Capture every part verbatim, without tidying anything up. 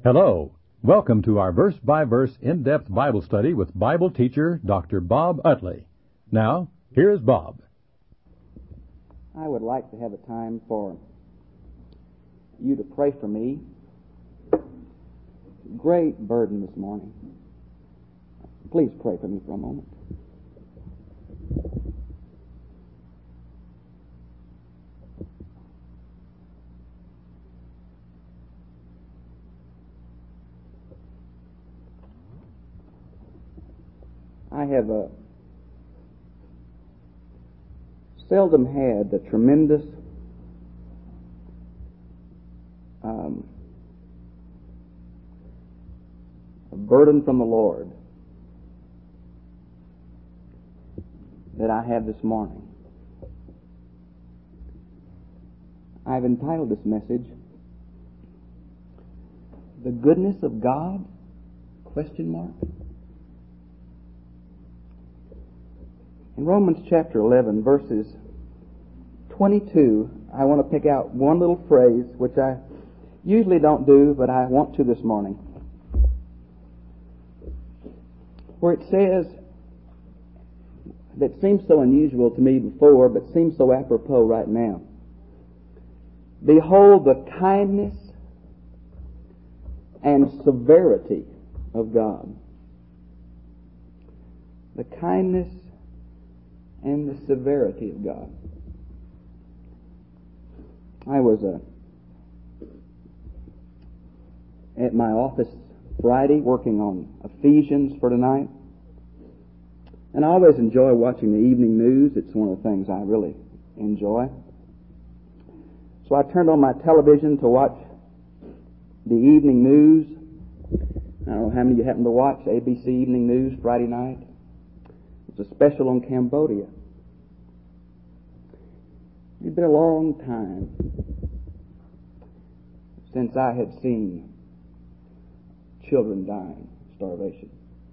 Hello. Welcome to our verse-by-verse in-depth Bible study with Bible teacher Doctor Bob Utley. Now, here's Bob. I would like to have a time for you to pray for me. Great burden this morning. Please pray for me for a moment. I have uh, seldom had the tremendous um, burden from the Lord that I have this morning. I've entitled this message, "The Goodness of God?" Question mark. In Romans chapter eleven, verses twenty-two, I want to pick out one little phrase, which I usually don't do, but I want to this morning, where it says, that seems so unusual to me before, but seems so apropos right now. Behold the kindness and severity of God. The kindness and the severity of God. I was uh, at my office Friday working on Ephesians for tonight. And I always enjoy watching the evening news. It's one of the things I really enjoy. So I turned on my television to watch the evening news. I don't know how many of you happen to watch A B C Evening News Friday night. It's a special on Cambodia. It's been a long time since I had seen children dying of starvation.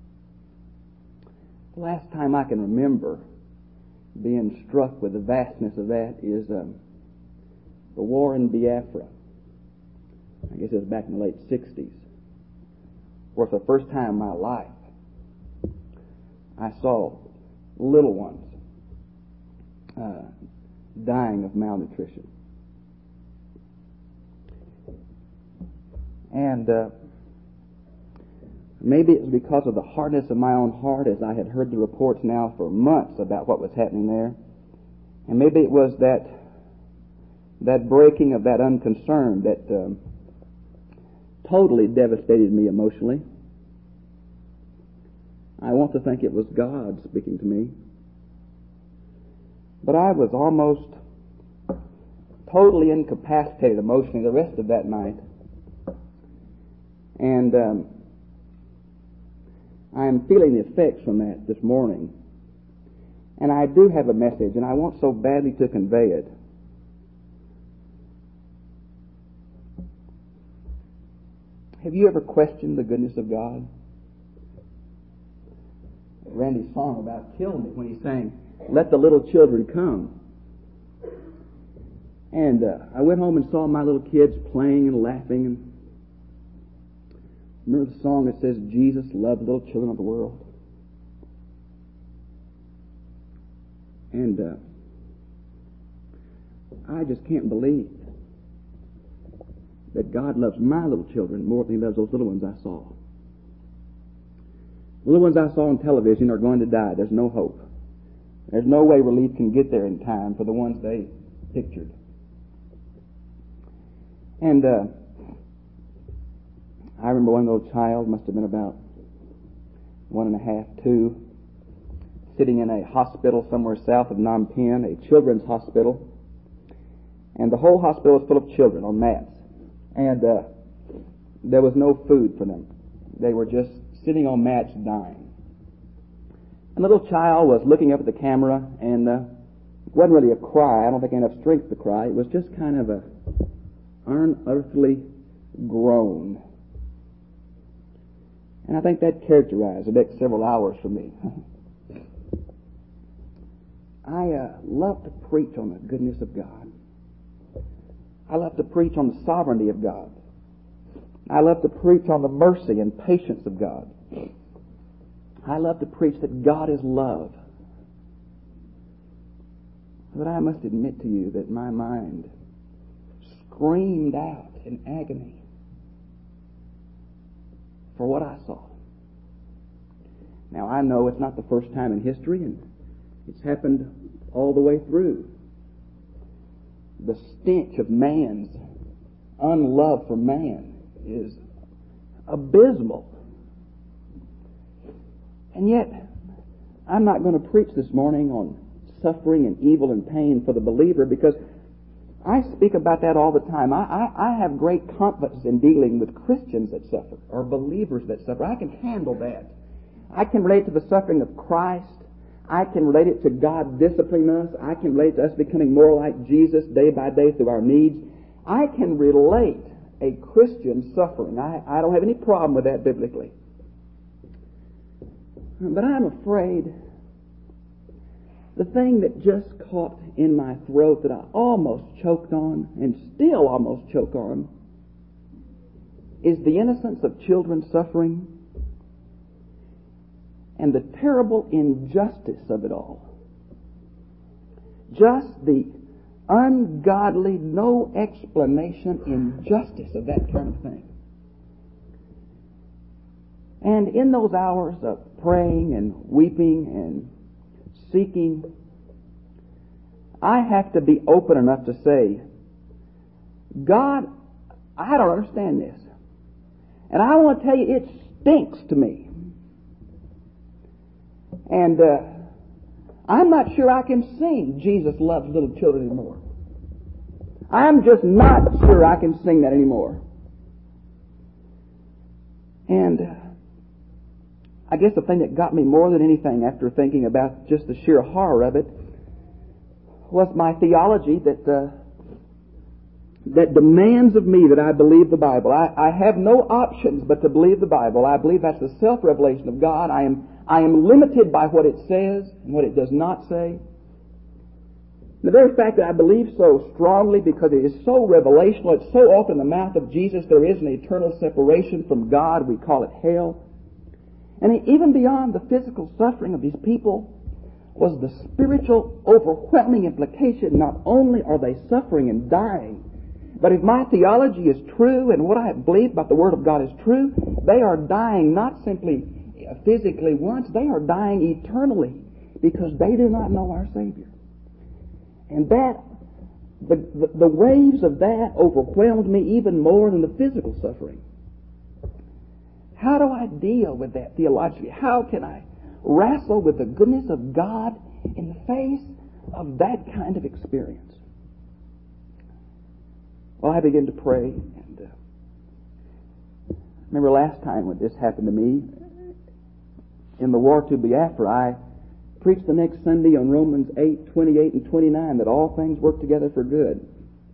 The last time I can remember being struck with the vastness of that is um, the war in Biafra. I guess it was back in the late sixties, where for the first time in my life I saw little ones uh, dying of malnutrition. And uh, maybe it was because of the hardness of my own heart, as I had heard the reports now for months about what was happening there. And maybe it was that that breaking of that unconcern that um, totally devastated me emotionally. I want to think it was God speaking to me. But I was almost totally incapacitated emotionally the rest of that night. And um, I am feeling the effects from that this morning. And I do have a message, and I want so badly to convey it. Have you ever questioned the goodness of God? Randy's song about killed me when he sang, "Let the little children come." And uh, I went home and saw my little kids playing and laughing. And remember the song that says, "Jesus loved little children of the world." And uh, I just can't believe that God loves my little children more than He loves those little ones I saw. The little ones I saw on television are going to die. There's no hope. There's no way relief can get there in time for the ones they pictured. And uh, I remember one little child, must have been about one and a half, two, sitting in a hospital somewhere south of Phnom Penh, a children's hospital. And the whole hospital was full of children on mats. And uh, there was no food for them. They were just sitting on mats dying. And the little child was looking up at the camera, and uh, it wasn't really a cry. I don't think I had enough strength to cry. It was just kind of a unearthly groan. And I think that characterized the next several hours for me. I uh, love to preach on the goodness of God. I love to preach on the sovereignty of God. I love to preach on the mercy and patience of God. I love to preach that God is love. But I must admit to you that my mind screamed out in agony for what I saw. Now, I know it's not the first time in history, and it's happened all the way through. The stench of man's unlove for man is abysmal. And yet, I'm not going to preach this morning on suffering and evil and pain for the believer, because I speak about that all the time. I, I, I have great confidence in dealing with Christians that suffer, or believers that suffer. I can handle that. I can relate to the suffering of Christ. I can relate it to God disciplining us. I can relate to us becoming more like Jesus day by day through our needs. I can relate a Christian suffering. I, I don't have any problem with that biblically. But I'm afraid the thing that just caught in my throat that I almost choked on, and still almost choke on, is the innocence of children suffering and the terrible injustice of it all. Just the ungodly, no explanation injustice of that kind of thing. And in those hours of praying and weeping and seeking, I have to be open enough to say, God, I don't understand this. And I want to tell you, it stinks to me. And uh, I'm not sure I can sing Jesus Loves Little Children anymore. I'm just not sure I can sing that anymore. And uh, I guess the thing that got me more than anything after thinking about just the sheer horror of it was my theology that uh, that demands of me that I believe the Bible. I, I have no options but to believe the Bible. I believe that's the self-revelation of God. I am I am limited by what it says and what it does not say. The very fact that I believe so strongly because it is so revelational, it's so often in the mouth of Jesus, there is an eternal separation from God. We call it hell. And even beyond the physical suffering of these people was the spiritual overwhelming implication. Not only are they suffering and dying, but if my theology is true and what I believe about the Word of God is true, they are dying not simply physically once, they are dying eternally because they do not know our Savior. And that, the, the, the waves of that overwhelmed me even more than the physical suffering. How do I deal with that theologically? How can I wrestle with the goodness of God in the face of that kind of experience? Well, I began to pray, and uh, remember last time when this happened to me, in the war to Biafra, I preached the next Sunday on Romans eight, twenty-eight and twenty-nine, that all things work together for good.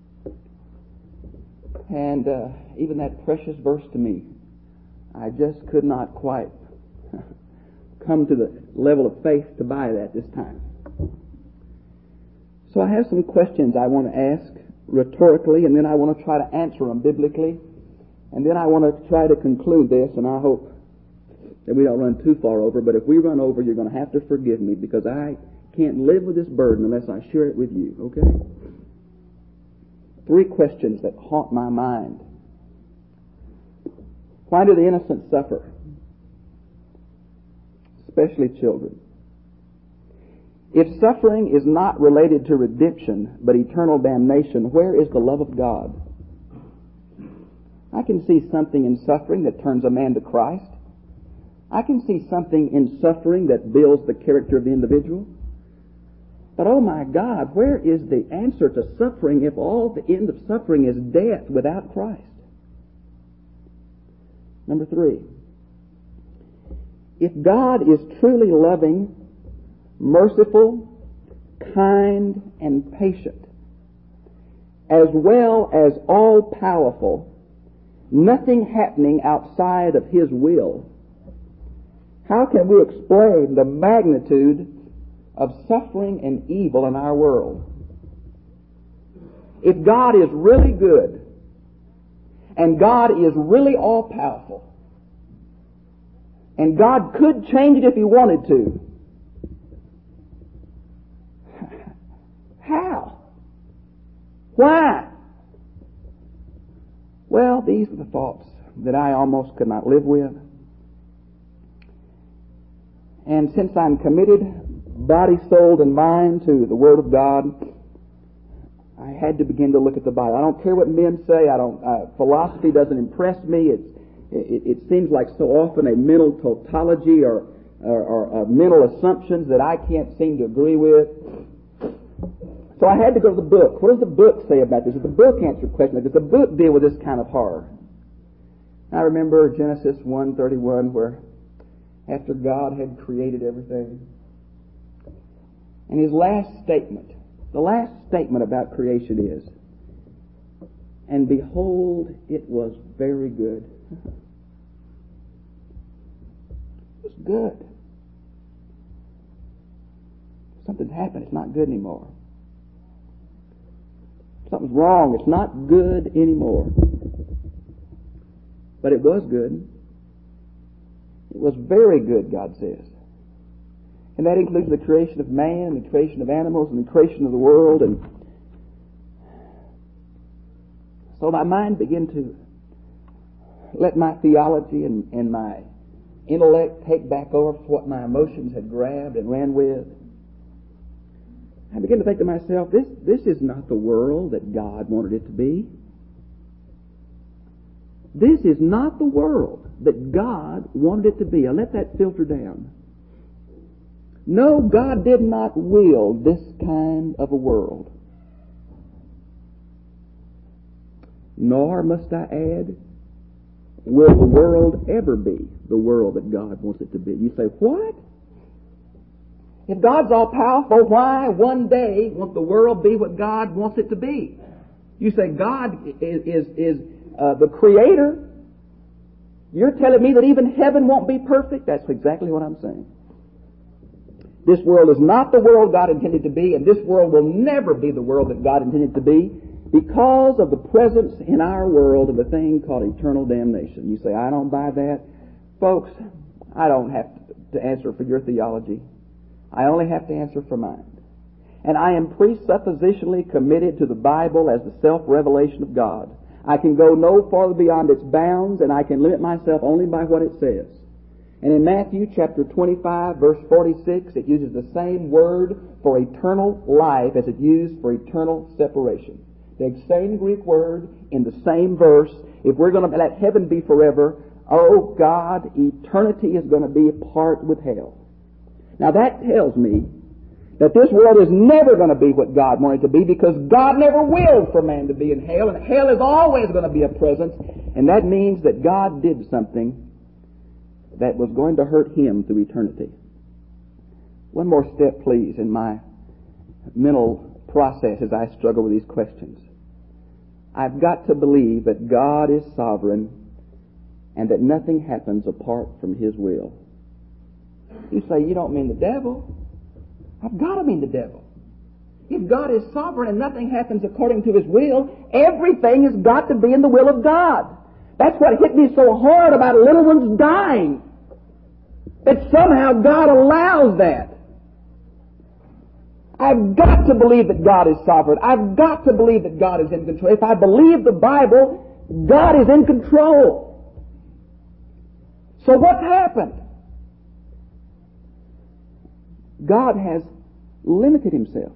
And uh, even that precious verse to me, I just could not quite come to the level of faith to buy that this time. So I have some questions I want to ask rhetorically, and then I want to try to answer them biblically, and then I want to try to conclude this, and I hope that we don't run too far over, but if we run over, you're going to have to forgive me, because I can't live with this burden unless I share it with you, okay? Three questions that haunt my mind. Why do the innocent suffer? Especially children. If suffering is not related to redemption, but eternal damnation, where is the love of God? I can see something in suffering that turns a man to Christ. I can see something in suffering that builds the character of the individual. But oh my God, where is the answer to suffering if all the end of suffering is death without Christ? Number three, if God is truly loving, merciful, kind, and patient, as well as all-powerful, nothing happening outside of His will, how can we explain the magnitude of suffering and evil in our world? If God is really good, and God is really all-powerful, and God could change it if He wanted to, how? Why? Well, these were the thoughts that I almost could not live with. And since I'm committed, body, soul, and mind to the Word of God, I had to begin to look at the Bible. I don't care what men say. I don't. Uh, philosophy doesn't impress me. It's, it, it seems like so often a mental tautology or, or, or uh, mental assumptions that I can't seem to agree with. So I had to go to the book. What does the book say about this? Does the book answer questions? Does the book deal with this kind of horror? I remember Genesis one thirty-one, where after God had created everything, and His last statement, the last statement about creation is, "And behold, it was very good." It was good. Something's happened. It's not good anymore. Something's wrong. It's not good anymore. But it was good. It was very good, God says. And that includes the creation of man, and the creation of animals, and the creation of the world. And so my mind began to let my theology and, and my intellect take back over what my emotions had grabbed and ran with. I began to think to myself, this, this is not the world that God wanted it to be. This is not the world that God wanted it to be. I let that filter down. No, God did not will this kind of a world. Nor must I add, will the world ever be the world that God wants it to be. You say, what? If God's all-powerful, why one day won't the world be what God wants it to be? You say God is, is, is uh, the Creator. You're telling me that even heaven won't be perfect? That's exactly what I'm saying. This world is not the world God intended to be, and this world will never be the world that God intended to be because of the presence in our world of a thing called eternal damnation. You say, I don't buy that. Folks, I don't have to answer for your theology. I only have to answer for mine. And I am presuppositionally committed to the Bible as the self-revelation of God. I can go no farther beyond its bounds, and I can limit myself only by what it says. And in Matthew chapter twenty-five, verse forty-six, it uses the same word for eternal life as it used for eternal separation. The same Greek word in the same verse. If we're going to let heaven be forever, oh God, eternity is going to be apart with hell. Now that tells me that this world is never going to be what God wanted it to be, because God never willed for man to be in hell, and hell is always going to be a presence, and that means that God did something that was going to hurt Him through eternity. One more step, please, in my mental process as I struggle with these questions. I've got to believe that God is sovereign and that nothing happens apart from His will. You say, you don't mean the devil. I've got to mean the devil. If God is sovereign and nothing happens according to His will, everything has got to be in the will of God. That's what hit me so hard about little ones dying. That somehow God allows that. I've got to believe that God is sovereign. I've got to believe that God is in control. If I believe the Bible, God is in control. So what's happened? God has limited Himself.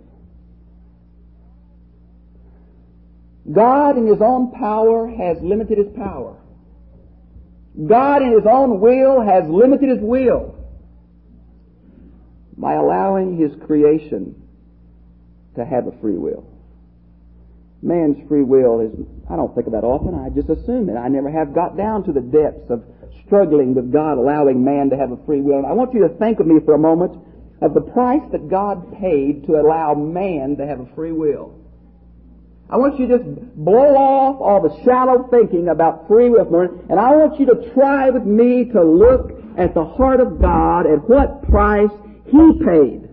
God in His own power has limited His power. God in His own will has limited His will by allowing His creation to have a free will. Man's free will is, I don't think of that often, I just assume it. I never have got down to the depths of struggling with God allowing man to have a free will. And I want you to think with me for a moment of the price that God paid to allow man to have a free will. I want you to just blow off all the shallow thinking about free will, and I want you to try with me to look at the heart of God at what price He paid.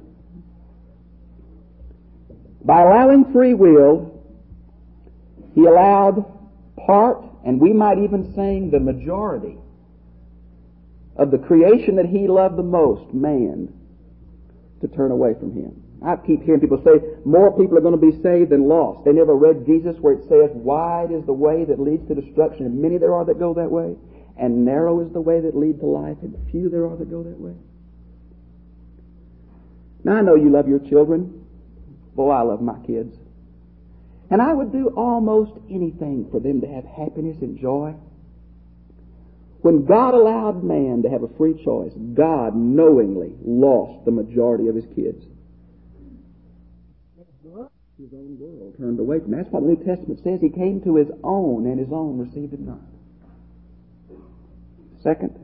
By allowing free will, He allowed part and we might even say the majority of the creation that He loved the most, man, to turn away from Him. I keep hearing people say more people are going to be saved than lost. They never read Jesus where it says, wide is the way that leads to destruction, and many there are that go that way. And narrow is the way that leads to life, and few there are that go that way. Now, I know you love your children. Boy, I love my kids. And I would do almost anything for them to have happiness and joy. When God allowed man to have a free choice, God knowingly lost the majority of His kids. His own world turned away from Him. That's what the New Testament says. He came to His own, and His own received Him not. Second,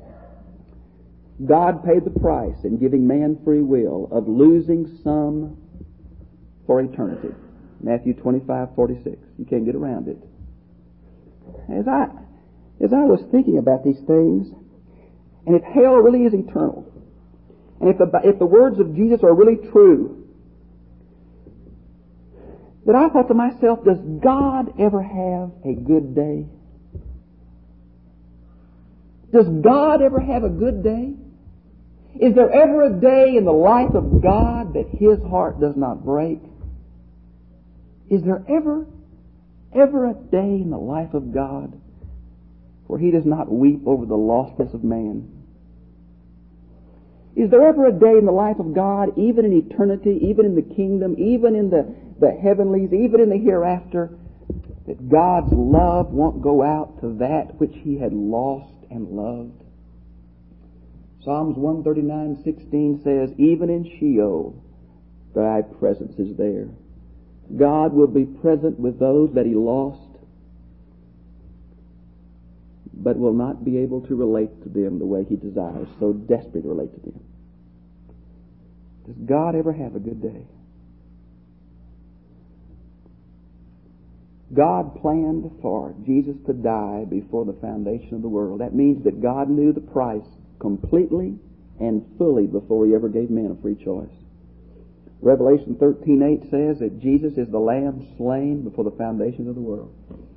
God paid the price in giving man free will of losing some for eternity. Matthew twenty-five forty-six. You can't get around it. As I, as I was thinking about these things, and if hell really is eternal, and if the, if the words of Jesus are really true, that I thought to myself, does God ever have a good day? Does God ever have a good day? Is there ever a day in the life of God that His heart does not break? Is there ever, ever a day in the life of God where He does not weep over the lostness of man? Is there ever a day in the life of God, even in eternity, even in the kingdom, even in the, the heavenlies, even in the hereafter, that God's love won't go out to that which He had lost and loved? Psalms one thirty-nine sixteen says, even in Sheol, Thy presence is there. God will be present with those that He lost, but will not be able to relate to them the way He desires, so desperately to relate to them. Does God ever have a good day? God planned for Jesus to die before the foundation of the world. That means that God knew the price completely and fully before He ever gave man a free choice. Revelation thirteen eight says that Jesus is the Lamb slain before the foundation of the world.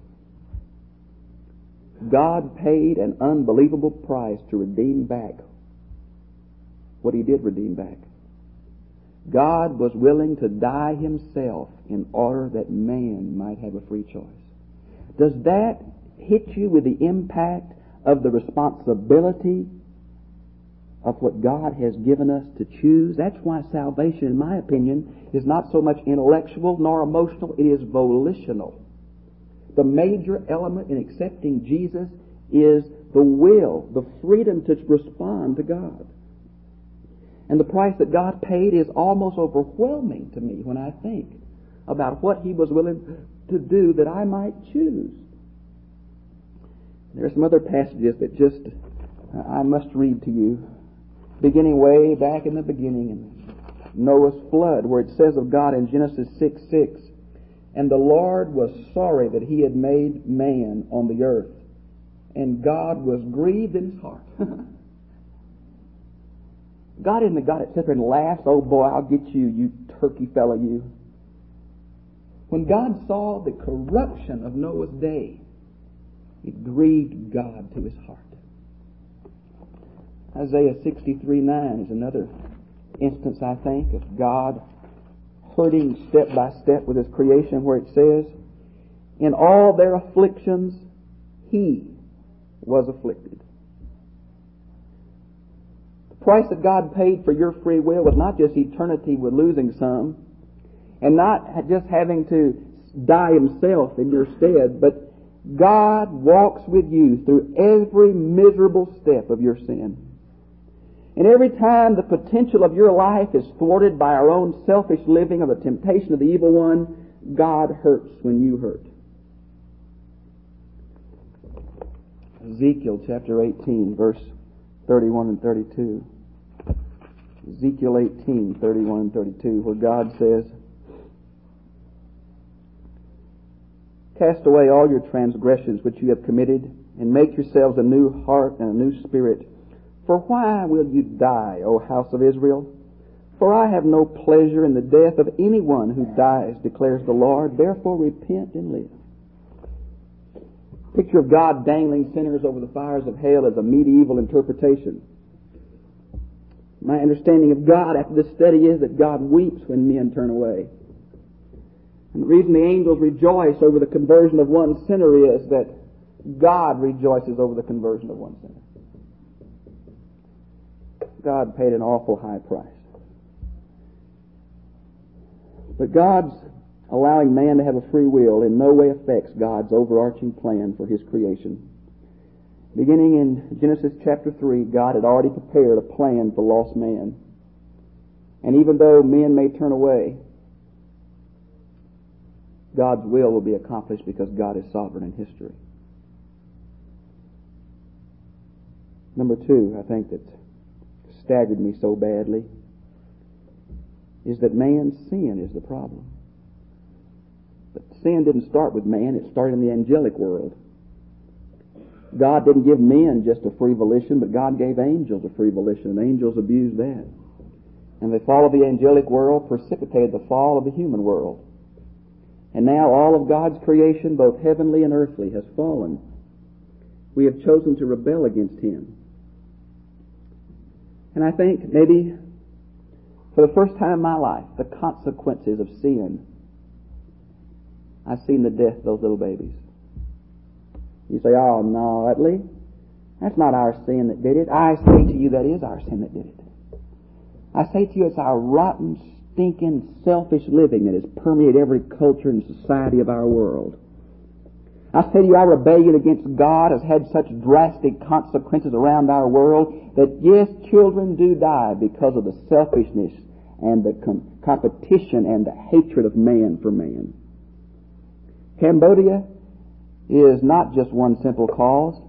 God paid an unbelievable price to redeem back what He did redeem back. God was willing to die Himself in order that man might have a free choice. Does that hit you with the impact of the responsibility of what God has given us to choose? That's why salvation, in my opinion, is not so much intellectual nor emotional. It is volitional. The major element in accepting Jesus is the will, the freedom to respond to God. And the price that God paid is almost overwhelming to me when I think about what He was willing to do that I might choose. There are some other passages that just uh, I must read to you, beginning way back in the beginning in Noah's flood, where it says of God in Genesis six six, and the Lord was sorry that He had made man on the earth, and God was grieved in His heart. God isn't the God that sits there and laughs, oh boy, I'll get you, you turkey fellow, you. When God saw the corruption of Noah's day, it grieved God to His heart. Isaiah sixty-three nine is another instance, I think, of God hurting step by step with His creation, where it says, in all their afflictions, He was afflicted. The price that God paid for your free will was not just eternity with losing some, and not just having to die Himself in your stead, but God walks with you through every miserable step of your sin. And every time the potential of your life is thwarted by our own selfish living or the temptation of the evil one, God hurts when you hurt. Ezekiel chapter eighteen, verse thirty-one and thirty-two. Ezekiel eighteen, thirty-one and thirty-two, where God says, cast away all your transgressions which you have committed, and make yourselves a new heart and a new spirit. For why will you die, O house of Israel? For I have no pleasure in the death of anyone who dies, declares the Lord. Therefore repent and live. picture of God dangling sinners over the fires of hell is a medieval interpretation. My understanding of God after this study is that God weeps when men turn away. And the reason the angels rejoice over the conversion of one sinner is that God rejoices over the conversion of one sinner. God paid an awful high price. But God's allowing man to have a free will in no way affects God's overarching plan for His creation. Beginning in Genesis chapter three, God had already prepared a plan for lost man. And even though men may turn away, God's will will be accomplished because God is sovereign in history. Number two, I think that staggered me so badly, is that man's sin is the problem. But sin didn't start with man, it started in the angelic world. God didn't give men just a free volition, but God gave angels a free volition, and angels abused that. And the fall of the angelic world precipitated the fall of the human world. And now all of God's creation, both heavenly and earthly, has fallen. We have chosen to rebel against Him. And I think maybe for the first time in my life, the consequences of sin, I've seen the death of those little babies. You say, oh no, Utley, that's not our sin that did it. I say to you, that is our sin that did it. I say to you, it's our rotten, stinking, selfish living that has permeated every culture and society of our world. I say to you, our rebellion against God has had such drastic consequences around our world that yes, children do die because of the selfishness and the com- competition and the hatred of man for man. Cambodia is not just one simple cause.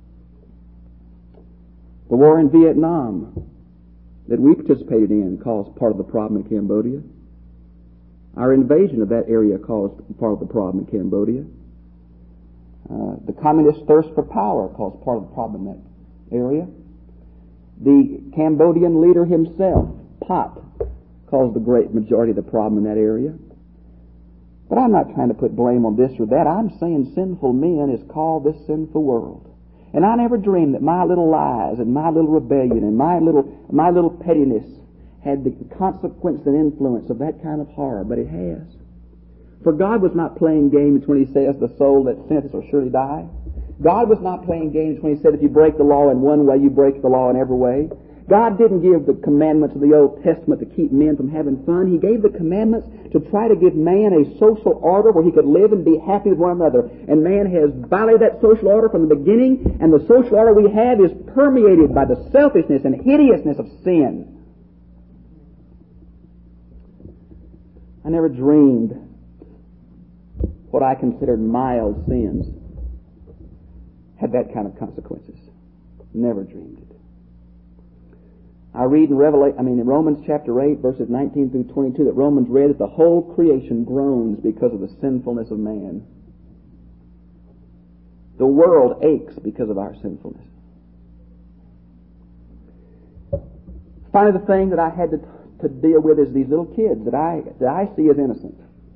The war in Vietnam that we participated in caused part of the problem in Cambodia. Our invasion of that area caused part of the problem in Cambodia. Uh, the communist thirst for power caused part of the problem in that area. The Cambodian leader himself, Pot, caused the great majority of the problem in that area. But I'm not trying to put blame on this or that. I'm saying sinful men is called this sinful world. And I never dreamed that my little lies and my little rebellion and my little my little pettiness had the consequence and influence of that kind of horror, but it has. For God was not playing games when He says the soul that sinneth shall surely die. God was not playing games when He said if you break the law in one way, you break the law in every way. God didn't give the commandments of the Old Testament to keep men from having fun. He gave the commandments to try to give man a social order where he could live and be happy with one another. And man has violated that social order from the beginning, and the social order we have is permeated by the selfishness and hideousness of sin. I never dreamed what I considered mild sins had that kind of consequences. Never dreamed it. I read in Revelation, I mean in Romans chapter eight, verses nineteen through twenty-two, that Romans read that the whole creation groans because of the sinfulness of man. The world aches because of our sinfulness. Finally, the thing that I had to, to deal with is these little kids that I that I see as innocent.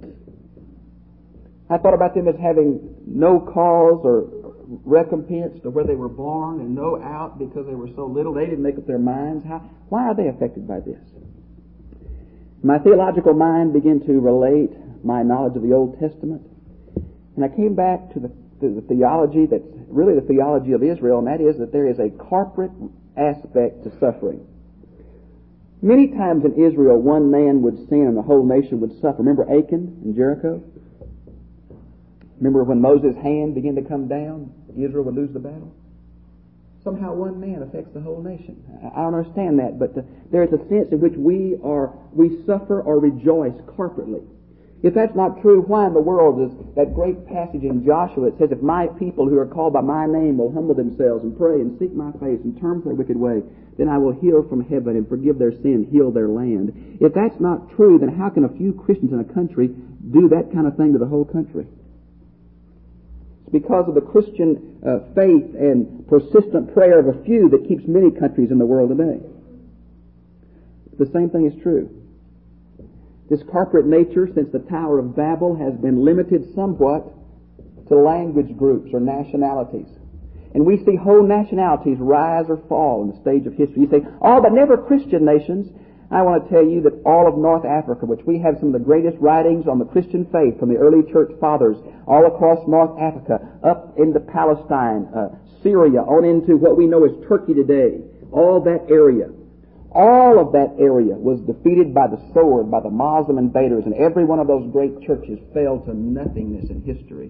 I thought about them as having no cause or recompense to where they were born and no out because they were so little. They didn't make up their minds. How, why are they affected by this? My theological mind began to relate my knowledge of the Old Testament, and I came back to the, to the theology that's really the theology of Israel, and that is that there is a corporate aspect to suffering. Many times in Israel, one man would sin and the whole nation would suffer. Remember Achan in Jericho? Remember when Moses' hand began to come down, Israel would lose the battle? Somehow one man affects the whole nation. I don't understand that, but the, there's a sense in which we are we suffer or rejoice corporately. If that's not true, why in the world is that great passage in Joshua that says, if my people who are called by my name will humble themselves and pray and seek my face and turn from their wicked way, then I will heal from heaven and forgive their sin, heal their land. If that's not true, then how can a few Christians in a country do that kind of thing to the whole country? Because of the Christian uh, faith and persistent prayer of a few that keeps many countries in the world today. The same thing is true. This corporate nature, since the Tower of Babel, has been limited somewhat to language groups or nationalities. And we see whole nationalities rise or fall in the stage of history. You say, oh, but never Christian nations. I want to tell you that all of North Africa, which we have some of the greatest writings on the Christian faith from the early church fathers, all across North Africa, up into Palestine, uh, Syria, on into what we know as Turkey today, all that area, all of that area was defeated by the sword, by the Muslim invaders, and every one of those great churches fell to nothingness in history.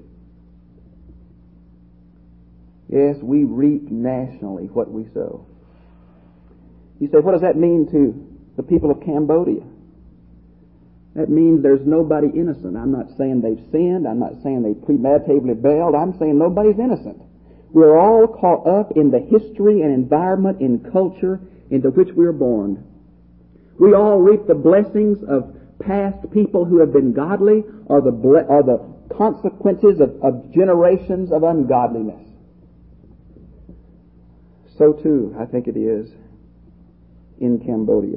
Yes, we reap nationally what we sow. You say, what does that mean to the people of Cambodia? That means there's nobody innocent. I'm not saying they've sinned. I'm not saying they premeditatively bailed. I'm saying nobody's innocent. We're all caught up in the history and environment and culture into which we are born. We all reap the blessings of past people who have been godly, or the ble- or the consequences of, of generations of ungodliness. So too, I think it is in Cambodia.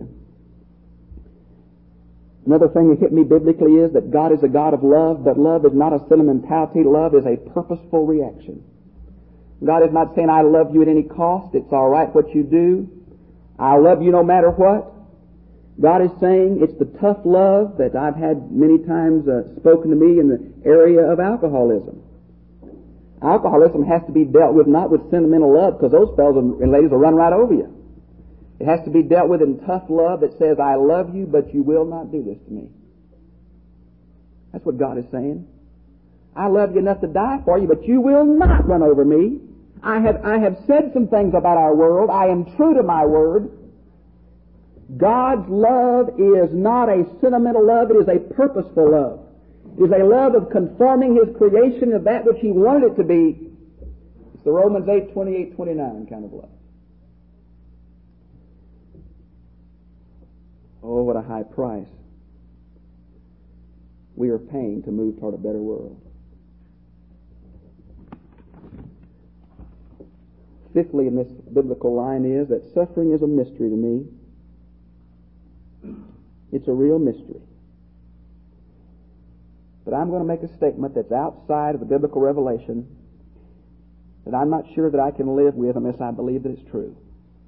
Another thing that hit me biblically is that God is a God of love, but love is not a sentimentality. Love is a purposeful reaction. God is not saying, I love you at any cost. It's all right what you do. I love you no matter what. God is saying it's the tough love that I've had many times uh, spoken to me in the area of alcoholism. Alcoholism has to be dealt with not with sentimental love, because those fellows and ladies will run right over you. It has to be dealt with in tough love that says, I love you, but you will not do this to me. That's what God is saying. I love you enough to die for you, but you will not run over me. I have, I have said some things about our world. I am true to my word. God's love is not a sentimental love. It is a purposeful love. It is a love of conforming His creation to that which He wanted it to be. It's the Romans eight, twenty-eight, twenty-nine kind of love. Oh, what a high price we are paying to move toward a better world. Fifthly, in this biblical line is that suffering is a mystery to me. It's a real mystery. But I'm going to make a statement that's outside of the biblical revelation that I'm not sure that I can live with unless I believe that it's true.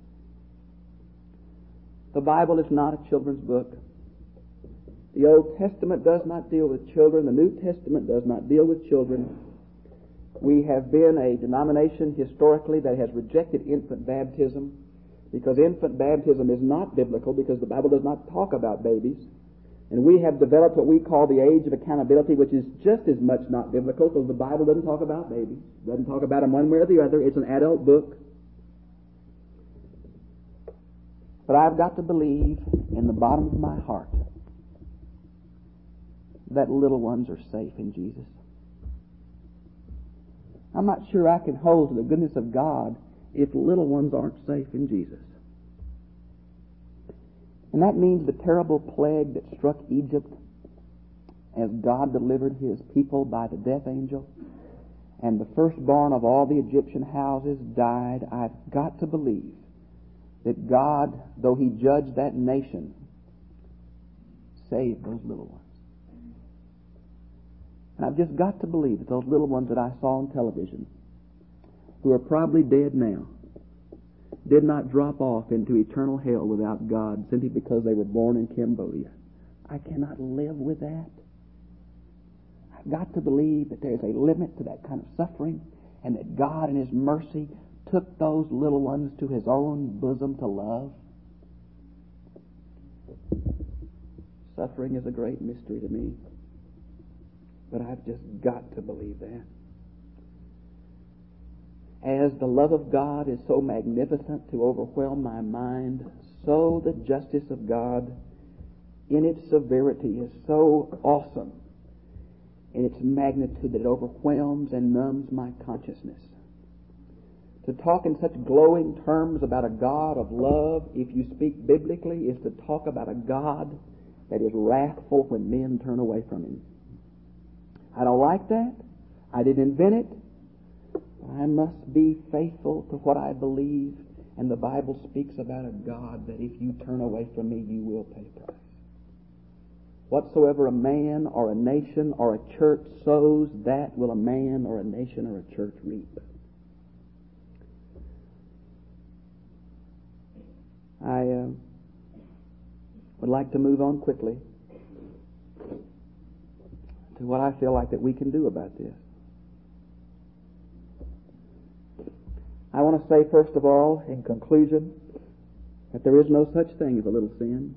The Bible is not a children's book. The Old Testament does not deal with children. The New Testament does not deal with children. We have been a denomination historically that has rejected infant baptism because infant baptism is not biblical, because the Bible does not talk about babies. And we have developed what we call the age of accountability, which is just as much not biblical, because the Bible doesn't talk about babies. It doesn't talk about them one way or the other. It's an adult book. But I've got to believe in the bottom of my heart that little ones are safe in Jesus. I'm not sure I can hold to the goodness of God if little ones aren't safe in Jesus. And that means the terrible plague that struck Egypt as God delivered His people by the death angel, and the firstborn of all the Egyptian houses died. I've got to believe that God, though He judged that nation, saved those little ones. And I've just got to believe that those little ones that I saw on television, who are probably dead now, did not drop off into eternal hell without God simply because they were born in Cambodia. I cannot live with that. I've got to believe that there's a limit to that kind of suffering, and that God in His mercy took those little ones to His own bosom to love. Suffering is a great mystery to me, but I've just got to believe that. As the love of God is so magnificent to overwhelm my mind, so the justice of God in its severity is so awesome in its magnitude that it overwhelms and numbs my consciousness. To talk in such glowing terms about a God of love, if you speak biblically, is to talk about a God that is wrathful when men turn away from Him. I don't like that. I didn't invent it. I must be faithful to what I believe, and the Bible speaks about a God that if you turn away from me, you will pay a price. Whatsoever a man or a nation or a church sows, that will a man or a nation or a church reap. I uh, would like to move on quickly to what I feel like that we can do about this. I want to say, first of all, in conclusion, that there is no such thing as a little sin.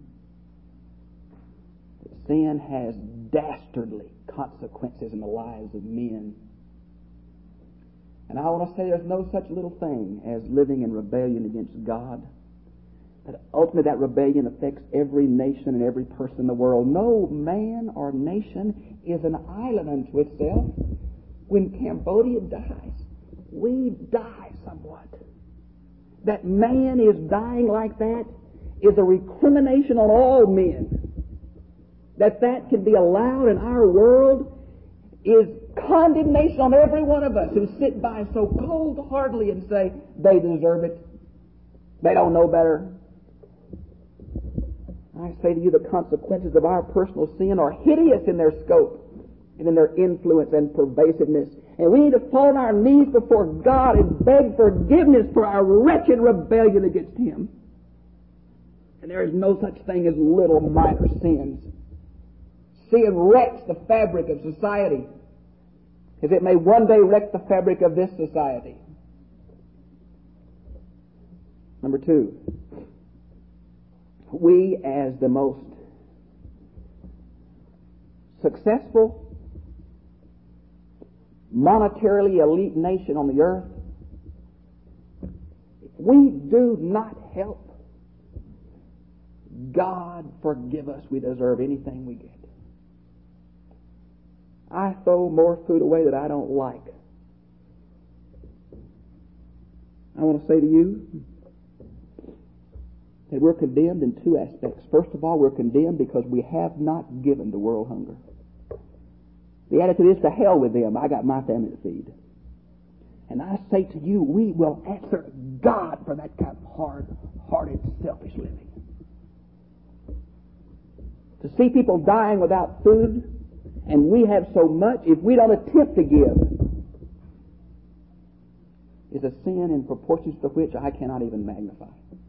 That sin has dastardly consequences in the lives of men. And I want to say there's no such little thing as living in rebellion against God. That ultimately that rebellion affects every nation and every person in the world. No man or nation is an island unto itself. When Cambodia dies, we die somewhat. That man is dying like that is a recrimination on all men. That that can be allowed in our world is condemnation on every one of us who sit by so cold-heartedly and say, they deserve it. They don't know better. I say to you, the consequences of our personal sin are hideous in their scope and in their influence and pervasiveness. And we need to fall on our knees before God and beg forgiveness for our wretched rebellion against Him. And there is no such thing as little minor sins. Sin wrecks the fabric of society, as it may one day wreck the fabric of this society. Number two, we as the most successful, monetarily elite nation on the earth, if we do not help, God forgive us, we deserve anything we get. I throw more food away that I don't like. I want to say to you that we're condemned in two aspects. First of all, we're condemned because we have not given to world hunger. The attitude is, to hell with them, I got my family to feed. And I say to you, we will answer God for that kind of hard-hearted, selfish living. To see people dying without food, and we have so much, if we don't attempt to give, is a sin in proportions to which I cannot even magnify.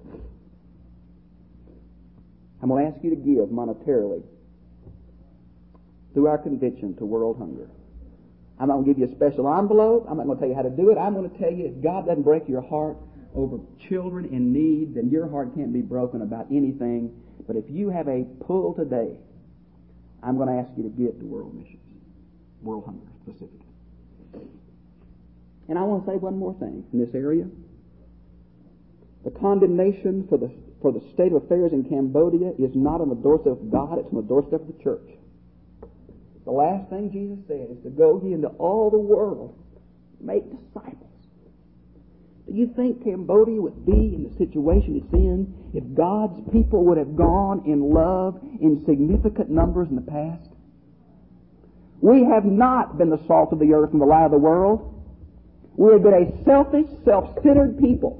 I'm going to ask you to give monetarily through our convention to world hunger. I'm not going to give you a special envelope. I'm not going to tell you how to do it. I'm going to tell you, if God doesn't break your heart over children in need, then your heart can't be broken about anything. But if you have a pull today, I'm going to ask you to give to world missions, world hunger specifically. And I want to say one more thing in this area. The condemnation for the for the state of affairs in Cambodia is not on the doorstep of God, it's on the doorstep of the church. The last thing Jesus said is to go ye into all the world, make disciples. Do you think Cambodia would be in the situation it's in if God's people would have gone in love in significant numbers in the past? We have not been the salt of the earth and the light of the world. We have been a selfish, self-centered people.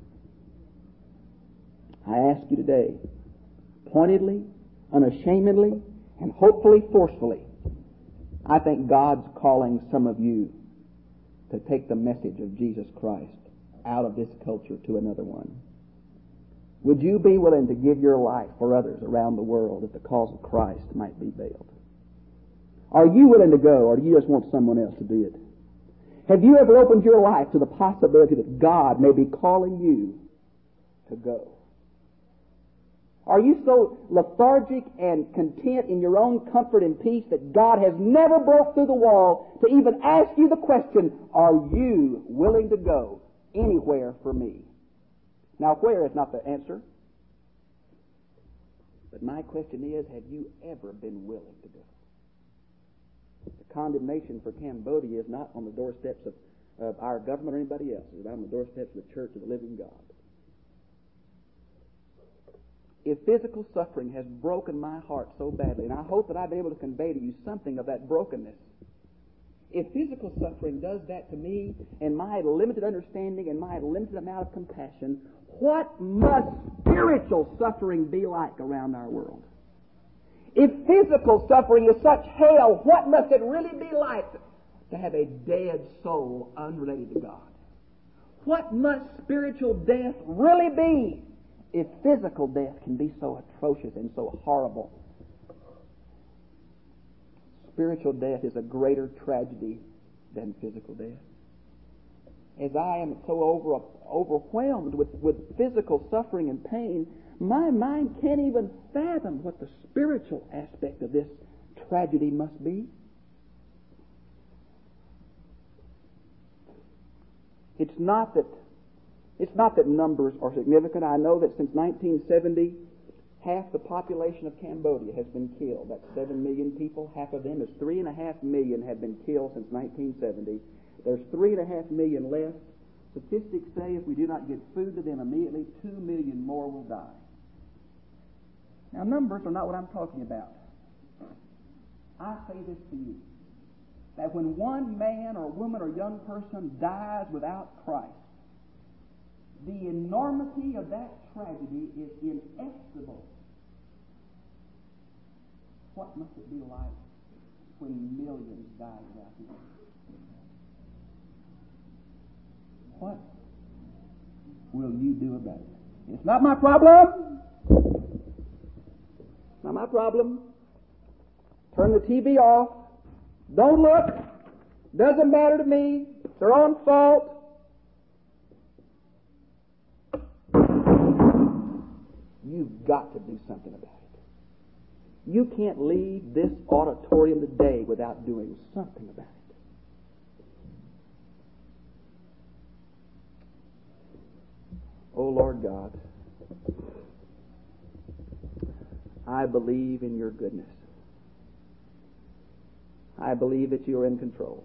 I ask you today, pointedly, unashamedly, and hopefully forcefully, I think God's calling some of you to take the message of Jesus Christ out of this culture to another one. Would you be willing to give your life for others around the world that the cause of Christ might be veiled? Are you willing to go, or do you just want someone else to do it? Have you ever opened your life to the possibility that God may be calling you to go? Are you so lethargic and content in your own comfort and peace that God has never broke through the wall to even ask you the question, are you willing to go anywhere for me? Now, where is not the answer. But my question is, have you ever been willing to go? The condemnation for Cambodia is not on the doorsteps of, of our government or anybody else. It's on the doorsteps of the Church of the Living God. If physical suffering has broken my heart so badly, and I hope that I've been able to convey to you something of that brokenness, if physical suffering does that to me and my limited understanding and my limited amount of compassion, what must spiritual suffering be like around our world? If physical suffering is such hell, what must it really be like to have a dead soul unrelated to God? What must spiritual death really be if physical death can be so atrocious and so horrible? Spiritual death is a greater tragedy than physical death. As I am so over, overwhelmed with, with physical suffering and pain, my mind can't even fathom what the spiritual aspect of this tragedy must be. It's not that it's not that numbers are significant. I know that since nineteen seventy, half the population of Cambodia has been killed. That's seven million people. Half of them is three and a half million have been killed since nineteen seventy. There's three and a half million left. Statistics say if we do not get food to them immediately, two million more will die. Now, numbers are not what I'm talking about. I say this to you, that when one man or woman or young person dies without Christ, the enormity of that tragedy is inestimable. What must it be like when millions die without Him? What will you do about it? It's not my problem. Not my problem. Turn the T V off. Don't look. Doesn't matter to me. Their own fault. You've got to do something about it. You can't leave this auditorium today without doing something about it. Oh, Lord God, I believe in your goodness. I believe that you are in control.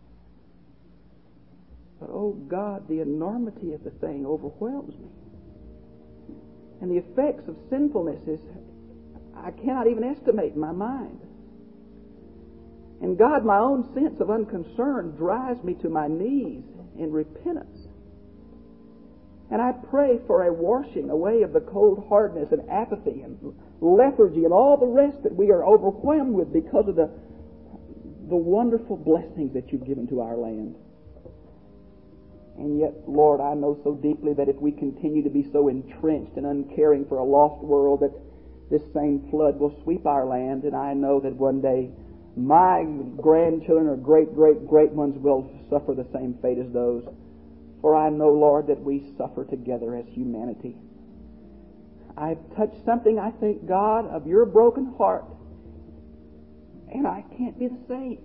But, oh God, the enormity of the thing overwhelms me. And the effects of sinfulness is, I cannot even estimate in my mind. And God, my own sense of unconcern drives me to my knees in repentance. And I pray for a washing away of the cold hardness and apathy and lethargy and all the rest that we are overwhelmed with because of the, the wonderful blessings that you've given to our land. And yet, Lord, I know so deeply that if we continue to be so entrenched and uncaring for a lost world, that this same flood will sweep our land. And I know that one day my grandchildren or great, great, great ones will suffer the same fate as those. For I know, Lord, that we suffer together as humanity. I've touched something, I think, God, of your broken heart. And I can't be the same.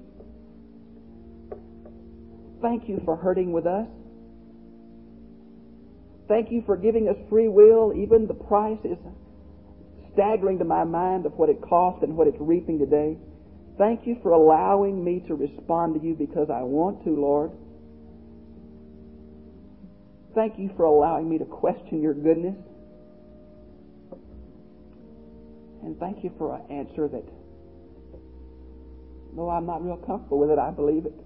Thank you for hurting with us. Thank you for giving us free will. Even the price is staggering to my mind of what it cost and what it's reaping today. Thank you for allowing me to respond to you because I want to, Lord. Thank you for allowing me to question your goodness. And thank you for an answer that, though I'm not real comfortable with it, I believe it.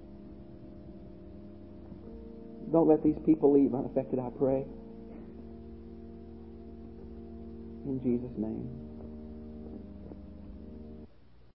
Don't let these people leave unaffected, I pray. In Jesus' name.